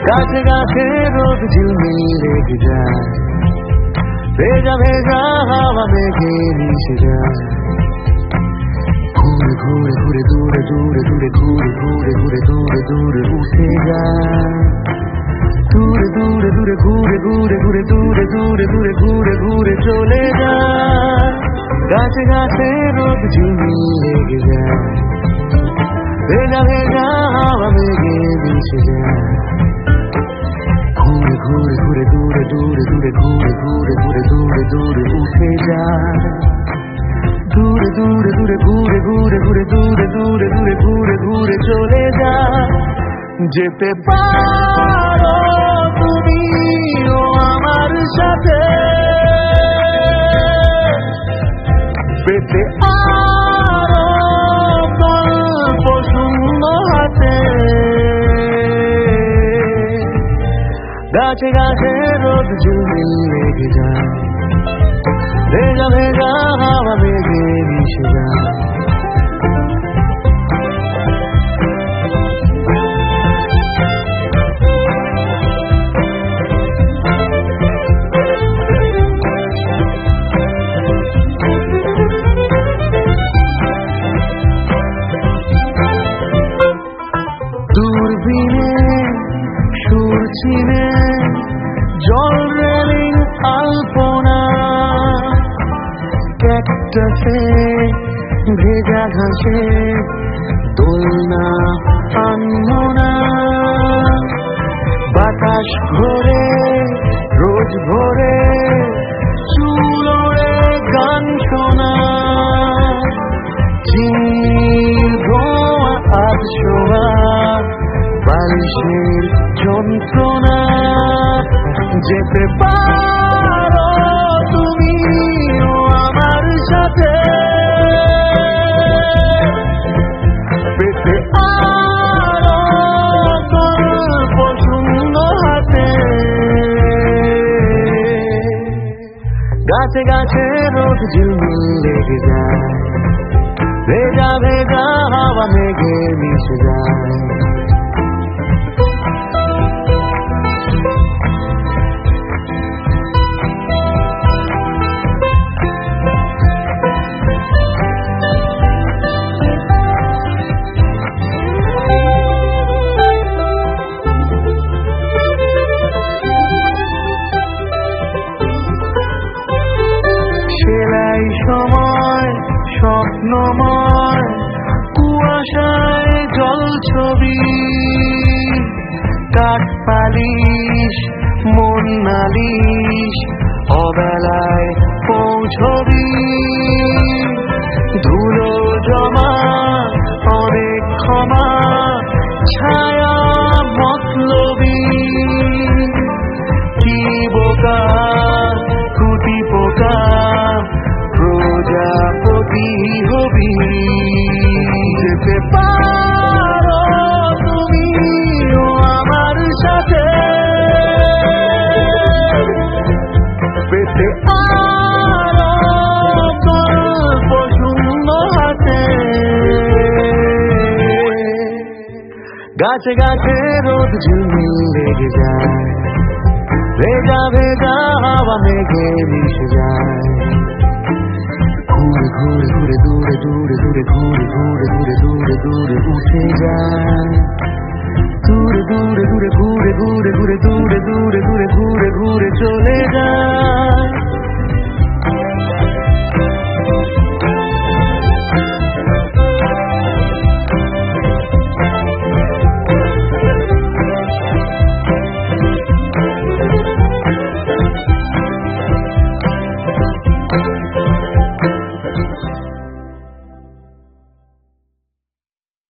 গাছে গাছে রোদ ঝিলমিল লেগে যায়, ভেজা ভেজা হাওয়া মেঘে মিশে যায়। ঘুরে ঘুরে ঘুরে দূরে দূরে দূরে ঘুরে ঘুরে ঘুরে দূরে দূরে উঠে যায়। দূরে দূরে দূরে ঘুরে ঘুরে ঘুরে দূরে দূরে দূরে ঘুরে ঘুরে চলে যায়। গাছে গাছে রোদ ঝিলমিল লেগে যায়, ভেজা ভেজা হাওয়া মেঘে মিশে যায়। ঘুরে ঘুরে ঘুরে দূরে দূরে দূরে ঘুরে ঘুরে ঘুরে দূরে দূরে উঠে যায়। দূরে দূরে দূরে ঘুরে ঘুরে ঘুরে দূরে দূরে দূরে ঘুরে ঘুরে চলে যায়। যেতে পারো তুমিও আমার সাথে, পেতে আরো গল্প শূন্য হাতে। গাছে গাছে রোদ ঝিলমিল লেগে যায়, ভেজা ভেজা হাওয়া মেঘে মিশে যায়। দূরবীনে সুর চিনে জল রেলিং আলপনা, ক্যাকটাসে ভেজা ঘাসে দোলনা আনমনা। বাতাস ঘোরে রোজ ভোরে, চুল ওড়ে গান শোনা। চিনির ধোঁয়া আজ শোয়া, বালিশের যন্ত্রণা। যেতে পারো তুমিও আমার সাথে, পেতে আরো গল্প শূন্য হাতে। গাছে গাছে রোদ ঝিলমিল লেগে যায়, ভেজা ভেজা হাওয়া মেঘে মিশে যায়। সেলাই সময় স্বপ্নময়, কুয়াশায় জল ছবি। কাঠ পালিশ মন নালিশ, অবেলায় পৌঁছবি। ধুলো জমা অনেক ক্ষমা, ছায়া মতলবি। কি বোকা কুটি পোকা, প্রজাপতি হবি। যেতে পারো তুমিও আমার সাথে, পেতে আরো গল্প শূন্য হাতে। গাছে গাছে রোদ ঝিলমিল লেগে যায়, ভেজা ভেজা হাওয়া মেঘে মিশে যায়। ঘুরে ঘুরে ঘুরে দূরে দূরে দূরে ঘুরে ঘুরে ঘুরে দূরে দূরে উঠে যায়।